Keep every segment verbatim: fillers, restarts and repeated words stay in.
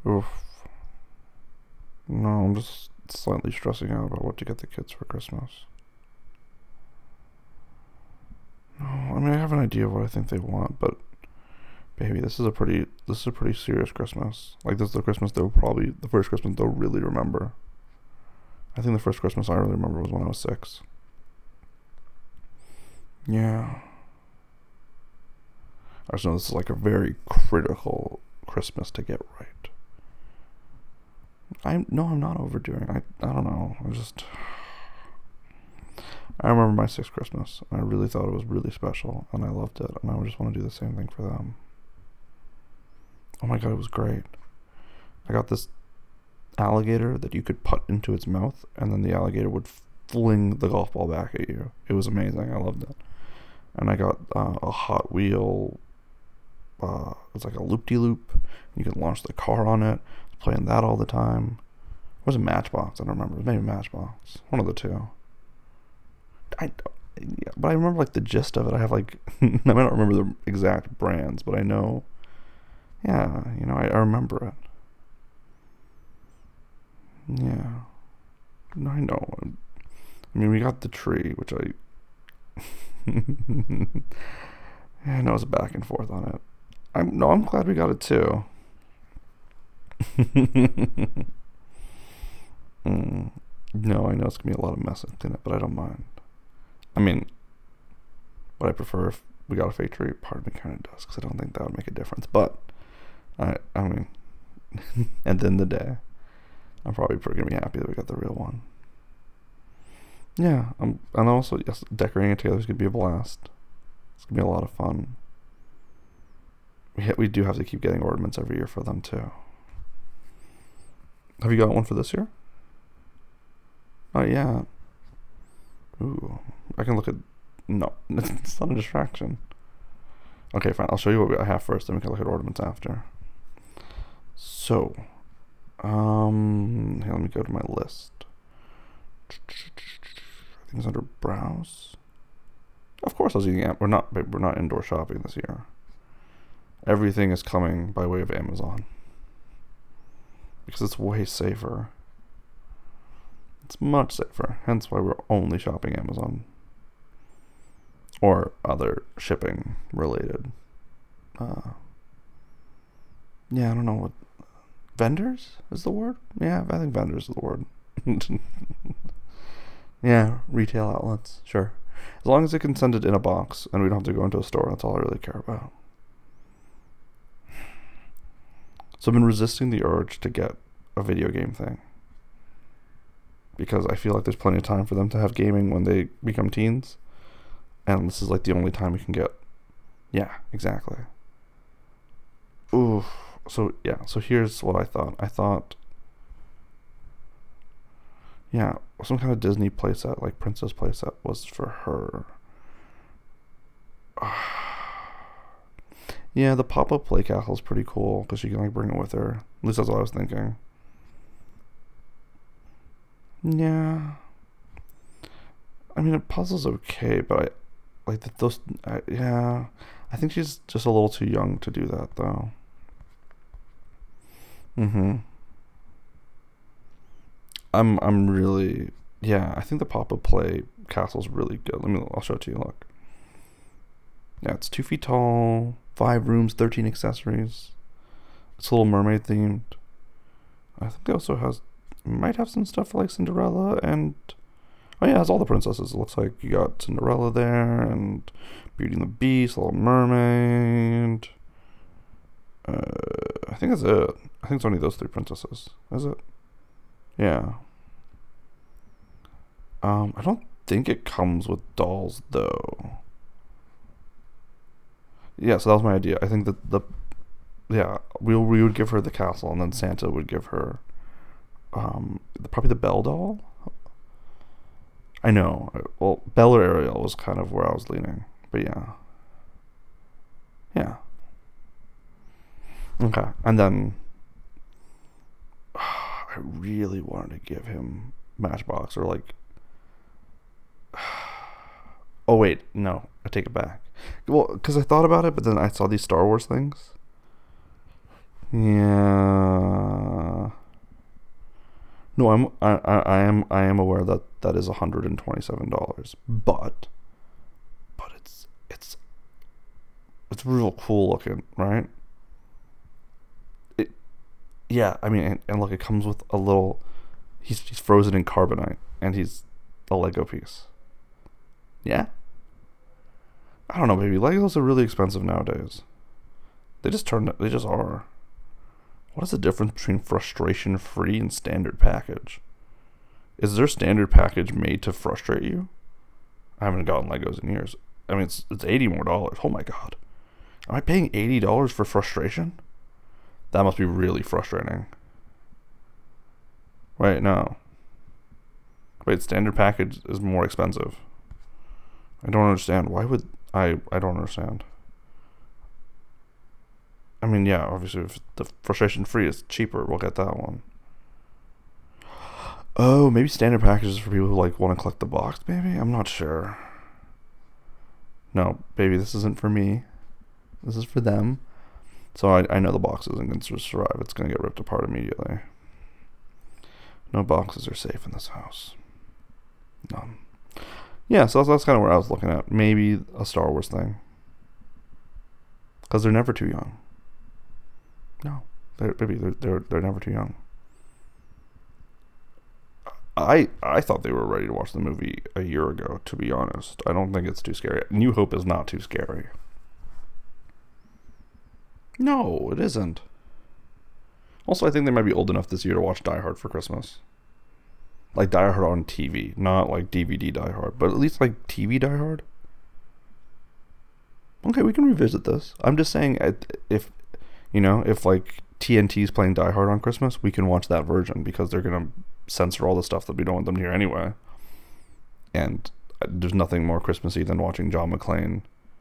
Oof. No, I'm just slightly stressing out about what to get the kids for Christmas. No, I mean I have an idea of what I think they want, but baby, this is a pretty this is a pretty serious Christmas. Like this is the Christmas they'll probably the first Christmas they'll really remember. I think the first Christmas I really remember was when I was six. Yeah. I just know this is like a very critical Christmas to get right. I no, I'm not overdoing. I I don't know. I just I remember my sixth Christmas, and I really thought it was really special, and I loved it, and I just want to do the same thing for them. Oh my god, it was great. I got this alligator that you could put into its mouth, and then the alligator would fling the golf ball back at you. It was amazing. I loved it. And I got uh, a Hot Wheel. Uh, it's like a loop-de-loop. You can launch the car on it. I was playing that all the time. It was a Matchbox. I don't remember. It was maybe Matchbox. One of the two. I, yeah, but I remember like the gist of it. I have like I might not remember the exact brands, but I know. Yeah, you know, I, I remember it. Yeah, no, I know. I mean, we got the tree, which I. Yeah, I know it's a back and forth on it. I'm no, I'm glad we got it too. mm, no, I know it's gonna be a lot of mess in it, but I don't mind. I mean, would I prefer if we got a fake tree? Part of me kind of does, because I don't think that would make a difference. But, I I mean, at the end of the day, I'm probably pretty gonna be happy that we got the real one. Yeah, um, and also, yes, decorating it together is gonna be a blast. It's gonna be a lot of fun. We ha- we do have to keep getting ornaments every year for them too. Have you got one for this year? Oh yeah. Ooh, I can look at. No, it's not a distraction. Okay, fine. I'll show you what I have first, then we can look at ornaments after. So, um, here, let me go to my list. I think it's under browse. Of course, I was using. We're not. We're not indoor shopping this year. Everything is coming by way of Amazon because it's way safer. It's much safer. Hence why we're only shopping Amazon or other shipping related. Uh, yeah, I don't know what vendors is the word. Yeah, I think vendors is the word. Yeah, retail outlets. Sure, as long as they can send it in a box and we don't have to go into a store. That's all I really care about. So I've been resisting the urge to get a video game thing, because I feel like there's plenty of time for them to have gaming when they become teens. And this is like the only time we can get. Yeah, exactly. Ooh. So, yeah. So here's what I thought. I thought, yeah, some kind of Disney playset, like Princess playset, was for her. Yeah, the pop-up play castle is pretty cool because she can like bring it with her. At least that's what I was thinking. Yeah. I mean, a puzzle's okay, but I like the, those. I, yeah, I think she's just a little too young to do that, though. Mm-hmm. I'm I'm really yeah. I think the pop-up play castle's really good. Let me. I'll show it to you. Look. Yeah, it's two feet tall, five rooms, thirteen accessories. It's a Little Mermaid themed. I think it also has might have some stuff for like Cinderella and oh yeah, it has all the princesses. It looks like you got Cinderella there and Beauty and the Beast, Little Mermaid. Uh, I think that's it. I think it's only those three princesses. Is it? Yeah. Um, I don't think it comes with dolls though. Yeah, so that was my idea. I think that the yeah we we would give her the castle, and then Santa would give her um probably the Belle doll. I know. Well, Belle or Ariel was kind of where I was leaning, but yeah, yeah. Okay, and then I really wanted to give him Matchbox or like. Oh wait, no, I take it back. Well, because I thought about it, but then I saw these Star Wars things. Yeah, No, I'm I, I, I am I am aware that that is one hundred twenty-seven dollars, but but it's it's it's real cool looking, right? It yeah, I mean, and, and look, it comes with a little. He's he's frozen in carbonite, and he's a Lego piece. Yeah. I don't know, baby. Legos are really expensive nowadays. They just turn. They just are. What is the difference between frustration free and standard package? Is their standard package made to frustrate you? I haven't gotten Legos in years. I mean, it's it's eighty more dollars. Oh my god, am I paying eighty dollars for frustration? That must be really frustrating. Wait, no. Wait, standard package is more expensive. I don't understand. Why would I? I don't understand. I mean, yeah, obviously, if the frustration free is cheaper, we'll get that one. Oh, maybe standard packages for people who like want to collect the box. Maybe I'm not sure. No, baby, this isn't for me. This is for them. So I I know the box isn't going to survive. It's going to get ripped apart immediately. No boxes are safe in this house. None. Yeah, so that's, that's kind of where I was looking at. Maybe a Star Wars thing. Because they're never too young. No, they're, maybe they're, they're they're never too young. I I thought they were ready to watch the movie a year ago, to be honest. I don't think it's too scary. New Hope is not too scary. No, it isn't. Also, I think they might be old enough this year to watch Die Hard for Christmas. Like Die Hard on T V, not like D V D Die Hard, but at least like T V Die Hard. Okay, we can revisit this. I'm just saying, if, you know, if like T N T's playing Die Hard on Christmas, we can watch that version because they're going to censor all the stuff that we don't want them to hear anyway. And there's nothing more Christmassy than watching John McClane.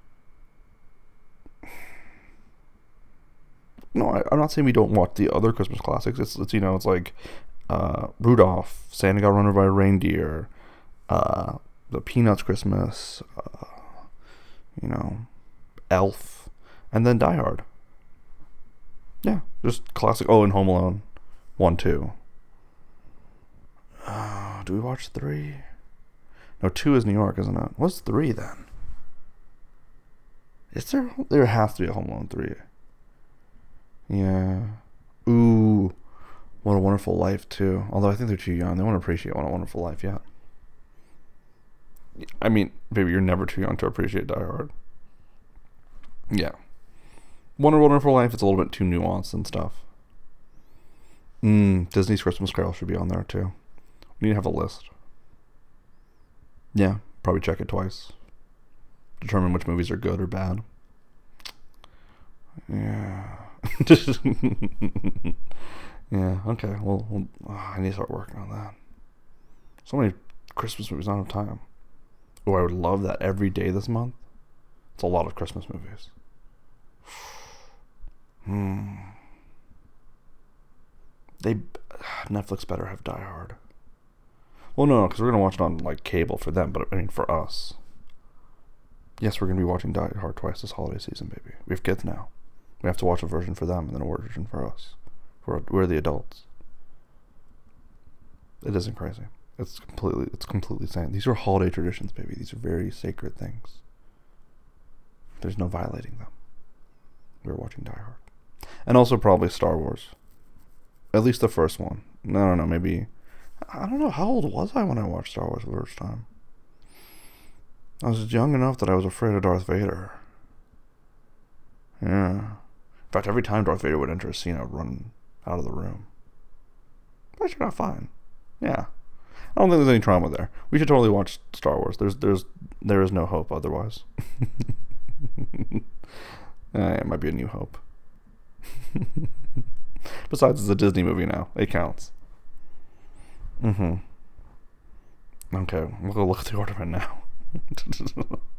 No, I, I'm not saying we don't watch the other Christmas classics. It's, it's you know, it's like uh, Rudolph, Santa Got Run Over by a Reindeer, uh, the Peanuts Christmas, uh, you know, Elf, and then Die Hard. Yeah, just classic. Oh, and Home Alone, one, two. Uh, do we watch three? No, two is New York, isn't it? What's three then? Is there? There has to be a Home Alone three. Yeah. Ooh, What a Wonderful Life too. Although I think they're too young. They won't appreciate What a Wonderful Life yet. I mean, baby, you're never too young to appreciate Die Hard. Yeah. What a Wonderful Life, it's a little bit too nuanced and stuff. Mm, Disney's Christmas Carol should be on there too. We need to have a list. Yeah, probably check it twice. Determine which movies are good or bad. Yeah. Yeah, okay. Well, well oh, I need to start working on that. So many Christmas movies, I don't have time. Oh, I would love that every day this month. It's a lot of Christmas movies. Hmm. They Netflix better have Die Hard. Well, no, no, because we're gonna watch it on like cable for them, but I mean for us. Yes, we're gonna be watching Die Hard twice this holiday season, baby. We have kids now. We have to watch a version for them and then a version for us. We're we're the adults. It isn't crazy. It's completely it's completely sane. These are holiday traditions, baby. These are very sacred things. There's no violating them. We're watching Die Hard. And also probably Star Wars. At least the first one. I don't know, maybe... I don't know, how old was I when I watched Star Wars the first time? I was young enough that I was afraid of Darth Vader. Yeah. In fact, every time Darth Vader would enter a scene, I would run out of the room. But I turned out fine. Yeah. I don't think there's any trauma there. We should totally watch Star Wars. There's, there's, there is no hope otherwise. uh, it might be a new hope. Besides, it's a Disney movie now. It counts. Mm-hmm. Okay, we'll go look at the order right now.